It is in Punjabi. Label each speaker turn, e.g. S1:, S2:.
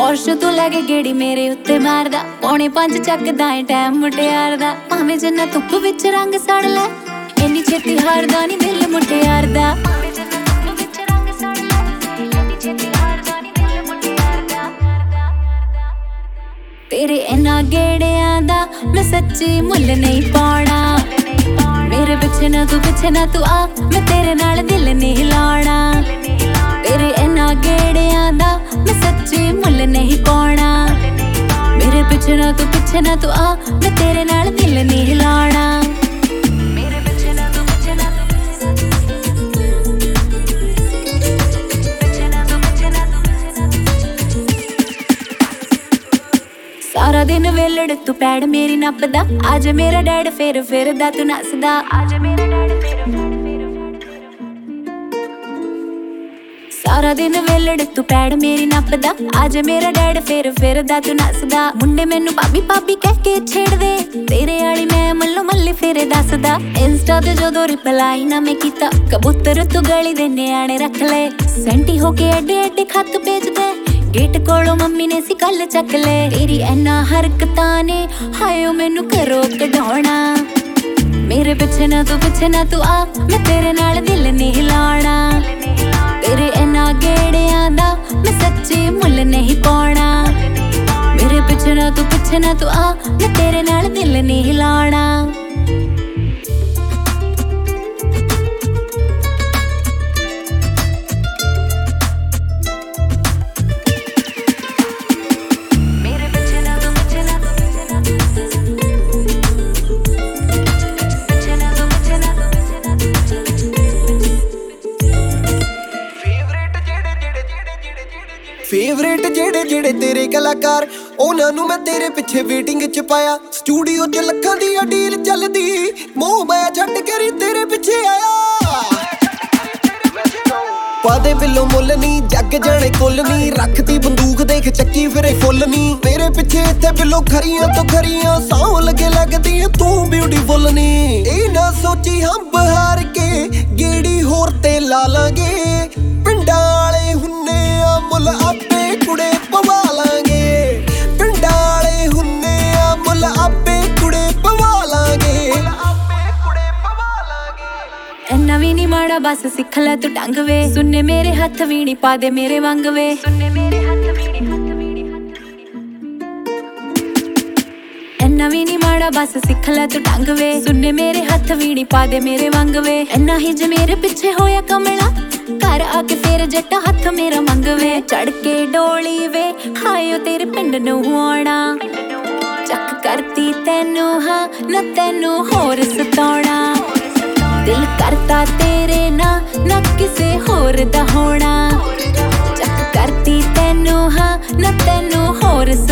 S1: ਪੌਸ਼ ਤੂੰ ਲੈ ਕੇ ਗੇੜੀ ਮੇਰੇ ਉੱਤੇ ਮਾਰਦਾ, 4:45 ਚੱਕਦਾ ਏ ਟਾਈਮ ਮੁਟਿਆਰ ਦਾ। ਭਾਵੇਂ ਜਿੰਨਾ ਧੁੱਪ ਵਿੱਚ ਰੰਗ ਸੜ ਲੈ, ਇੰਨੀ ਛੇਤੀ ਹਾਰਦਾ ਨੀ ਦਿਲ ਮੁਟਿਆਰ ਦਾ। ਭਾਵੇਂ ਜਿੰਨਾ ਧੁੱਪ ਵਿੱਚ ਰੰਗ ਸੜ ਲੈ, ਇੰਨੀ ਛੇਤੀ ਹਾਰਦਾ ਨੀ ਦਿਲ ਮੁਟਿਆਰ ਦਾ। ਤੇਰੇ ਇਹਨਾਂ ਗੇੜਿਆਂ ਦਾ ਮੈਂ ਸੱਚੀ ਮੁੱਲ ਨਹੀਂ ਪਾਉਣਾ। ਮੇਰੇ ਪਿੱਛੇ ਨਾ ਤੂੰ ਆ, ਮੈਂ ਤੇਰੇ ਨਾਲ ਦਿਲ ਨਹੀਂ ਲਾਉਣਾ। ਤੇਰੇ ਇਹਨਾਂ ਗੇੜਿਆਂ ਦਾ ਮੈਂ ਸੱਚੀ ਮੁੱਲ ਨਹੀਂ ਪਾਉਣਾ। ਮੇਰੇ ਪਿੱਛੇ ਨਾ ਤੂੰ ਆ, ਮੈਂ ਤੇਰੇ ਨਾਲ ਦਿਲ ਨਹੀਂ ਲਾਉਣਾ। ਸਾਰਾ ਦਿਨ ਵੇਲੜ ਤੂੰ ਪੈੜ ਮੇਰੀ ਨੱਪਦਾ, ਅੱਜ ਮੇਰਾ ਡੈਡ ਫੇਰ ਫਿਰਦਾ ਤੂੰ ਨੱਸਦਾ। ਸਾਰਾ ਦਿਨ ਵੇਲੜ ਤੂੰ ਪੈੜ ਮੇਰੀ ਨੱਪਦਾ, ਅੱਜ ਮੇਰਾ ਡੈਡ ਫੇਰ ਫਿਰਦਾ ਤੂੰ ਨੱਸਦਾ। ਮੁੰਡੇ ਮੈਨੂੰ ਭਾਬੀ ਕਹਿ ਕੇ ਛੇੜਦੇ, ਤੇਰੇ ਵਾਲੀ ਮੈਂ ਮੱਲੋ ਮੱਲੇ ਫੇਰੇ ਦੱਸਦਾ। ਇੰਸਟਾ ਤੇ ਜਦੋਂ ਰਿਪਲਾਈ ਨਾ ਮੈਂ ਕੀਤਾ, ਕਬੂਤਰ ਤੂੰ ਗਲੀ ਦੇ ਨਿਆਣੇ ਰੱਖ ਲੈ। ਸੈਂਟੀ ਹੋ ਕੇ ਐਡੇ ਖੱਤ ਭੇਜਦੇ, ਗੇਟ ਕੋਲੋਂ ਮੰਮੀ ਨੇ ਸੀ ਕੱਲ ਚੱਕ ਲੈ। ਤੇਰੀ ਇਹਨਾਂ ਹਰਕਤਾਂ ਨੇ ਹਾਇਓ ਮੈਨੂੰ ਘਰੋਂ ਕਢਾਉਣਾ। ਮੇਰੇ ਪਿੱਛੇ ਨਾ ਤੂੰ ਆ, ਮੈਂ ਤੇਰੇ ਨਾਲ ਦਿਲ ਨਹੀਂ ਲਾਉਣਾ। ਤੇਰੇ ਇਹਨਾਂ ਗੇੜਿਆਂ ਦਾ ਮੈਂ ਸੱਚੀ ਮੁੱਲ ਨਹੀਂ ਪਾਉਣਾ। ਮੇਰੇ ਪਿੱਛੇ ਨਾ ਤੂੰ ਆ, ਮੈਂ ਤੇਰੇ ਨਾਲ ਦਿਲ ਨਹੀਂ ਲਾਉਣਾ।
S2: ਫੇਵਰੇਟ ਜਿਹੜੇ ਤੇਰੇ ਕਲਾਕਾਰ, ਉਹਨਾਂ ਨੂੰ ਮੈਂ ਤੇਰੇ ਪਿੱਛੇ ਵੇਟਿੰਗ ਚ ਪਾਇਆ। ਸਟੂਡੀਓ 'ਚ ਲੱਖਾਂ ਦੀ ਡੀਲ ਚੱਲਦੀ, ਮੋਹ ਮੈਂ ਛੱਡ ਕੇ ਤੇਰੇ ਪਿੱਛੇ ਆਇਆ। ਪਾਦੇ ਬਿੱਲੋ ਮੁੱਲ ਨੀ, ਜੱਗ ਜਾਣੇ ਕੁੱਲ ਨੀ, ਰੱਖਦੀ ਬੰਦੂਕ ਦੇਖ ਚੱਕੀ ਫਿਰੇ ਫੁੱਲ ਨੀ। ਮੇਰੇ ਪਿੱਛੇ ਇੱਥੇ ਬਿੱਲੋ ਖਰੀਆਂ ਤੋਂ ਖਰੀਆਂ, ਸੌ ਲੱਗੇ ਲੱਗਦੀ ਤੂੰ ਬਿਊਟੀਫੁੱਲ ਨੀ। ਇਹ ਨਾ ਸੋਚੀ ਹੰਬ ਹਾਰ ਕੇ ਗੇੜੀ ਹੋਰ ਤੇ ਲਾ ਲਾਂਗੇ। ਪਿੰਡਾਂ ਵਾਲੇ ਹੁੰਨੇ ਆ ਮੁੱਲ ਆਪੇ ਕੁੜੇ ਪਵਾ ਲਾਂਗੇ। ਪਿੰਡਾਂ ਵਾਲੇ ਹੁੰਨੇ ਆ ਮੁੱਲ ਆਪੇ ਕੁੜੇ ਪਵਾ ਲਾਂਗੇ।
S1: ਇੰਨਾ ਵੀ ਨੀ ਮਾੜਾ ਬਸ ਸਿੱਖ ਲੈ ਤੂੰ ਢੰਗ ਵੇ। ਸੁਣਨੇ ਮੇਰੇ ਹੱਥ ਵੀਣੀ ਪਾ ਦੇ ਮੇਰੇ ਵਾਂਗ ਵੇ। ਇੰਨਾ ਵੀ ਨੀ ਮਾੜਾ ਬਸ ਸਿੱਖ ਲੈ ਤੂੰ ਢੰਗ ਵੇ। ਸੁਣਨੇ ਮੇਰੇ ਹੱਥ ਵੀਣੀ ਪਾ ਦੇ ਮੇਰੇ ਵਾਂਗ ਵੇ। ਇੰਨਾ ਹੀ ਜੇ ਮੇਰੇ ਪਿੱਛੇ ਹੋਇਆ ਕਮਲਾ, ਘਰ ਆ ਕੇ ਫੇਰ ਜੱਟਾ ਹੱਥ ਮੇਰਾ ਮੰਗਵੇ। ਚੜ ਕੇ ਡੋਲੀ ਵੇ ਹਾਇਓ ਤੇਰੇ ਪਿੰਡ ਨੂੰ ਆਉਣਾ। ਚੱਕ ਕਰਤੀ ਤੈਨੂੰ ਹਾਂ ਨਾ ਤੈਨੂੰ ਹੋਰ ਸਤਾਉਣਾ। ਦਿਲ ਕਰਤਾ ਤੇਰੇ ਨਾ ਕਿਸੇ ਹੋਰ ਦਾ ਹੋਣਾ। ਚੱਕ ਕਰਤੀ ਤੈਨੂੰ ਹਾਂ ਨਾ ਤੈਨੂੰ ਹੋਰ